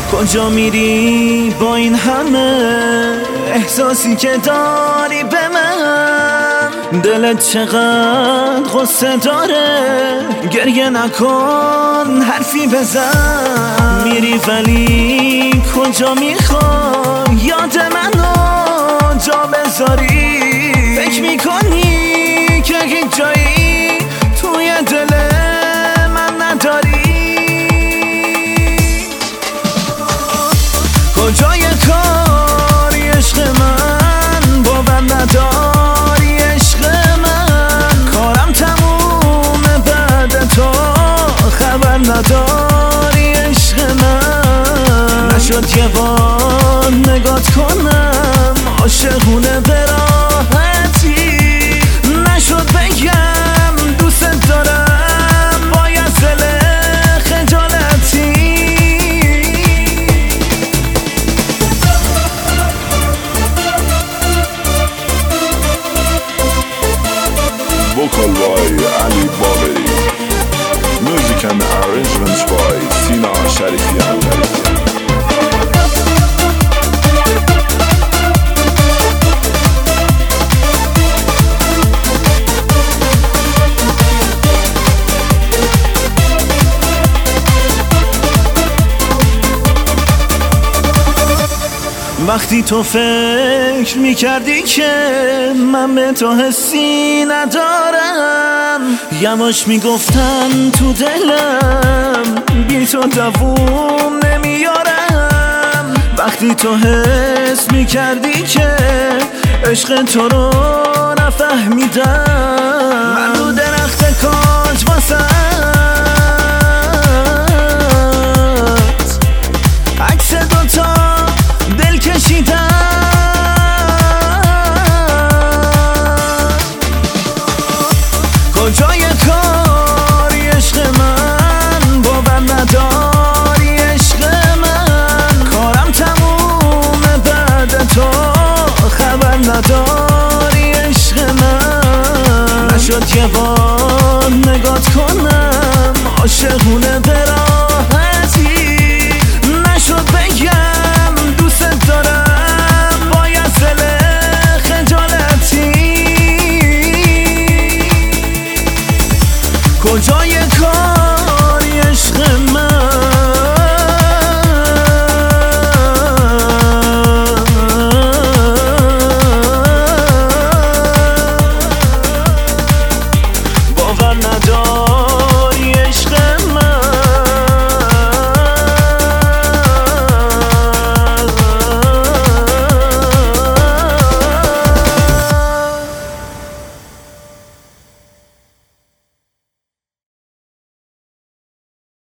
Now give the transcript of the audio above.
کجا میری با این همه احساسی که داری به من؟ دلت چقدر غصه داره، گریه نکن حرفی بزن. میری ولی کجا میخوای یاد منو جا بذاری؟ فکر میکنی که هیچ جایی توی دل من نداری؟ کجای کاری عشق من، باور نداری عشق من؟ کارم تمومه بعد تو، خبر نداری عشق من؟ نشد یه بار نگات کنم عاشقونه به راحتی، نشد بگم دوست دارم با یه دل خجالتی. Vocal by Ali Baberi. Music and arrangements by Sina Sharifian. وقتی تو فکر میکردی که من به تو حسی ندارم، یواش میگفتن تو دلم بی تو دووم نمیارم. وقتی تو حس میکردی که عشق تو رو نفهمیدم، من رو درخت کاج واسم